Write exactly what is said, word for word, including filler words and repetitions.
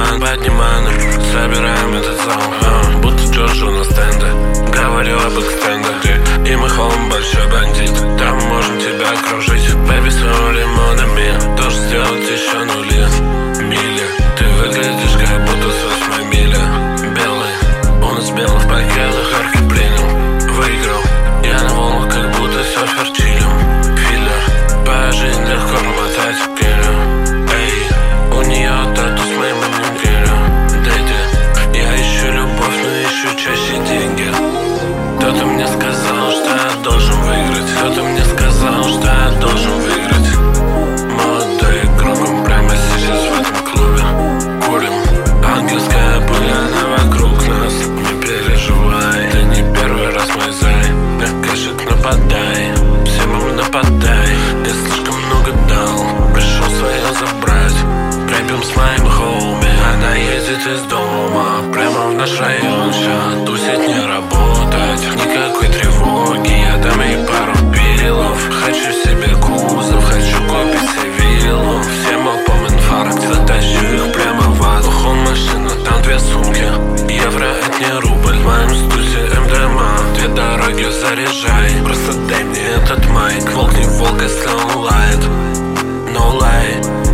диван, поднимаем, собираем этот зал, а, будто Джорджу на стенде. Говорю об экстендере, и мы холм большой бандит. Там можем тебя окружить, бэби, своими лимонами. Тоже сделать еще нули, мили. Ты выглядишь как будто с восьмой мили. Белый, он из белых пакетов, Харки принял, выиграл. Я на волнах, как будто серфер чилим. Филлер, по жизни легко промотать гелю. Эй, у нее тату с моим именем гелю. Дэдди, я ищу любовь, но ищу чаще деньги. Кто-то мне сказал, что я должен выиграть. Кто-то мне сказал, что я должен выиграть. Молодой игроком прямо сейчас в этом клубе. Курим, ангельская пыль, она вокруг нас. Не переживай, ты не первый раз мой зай. На кэшек нападай, всем им нападай. Я слишком много дал, пришел свое забрать. Рэпим с моим хоуми, она едет из дома прямо в наш район. Ща тусить, не работать, никакой тревоги. Я дам ей пару пилов. Хочу себе кузов, хочу купить себе виллу. Все молпом инфаркт, затащу их прямо в ад. Ухон машина, там две сумки. Евро это не рубль, в моем стусе эм дэ эм а. Две дороги заряжай, просто дай мне этот майк. Волк не волк, если он лает, no lie.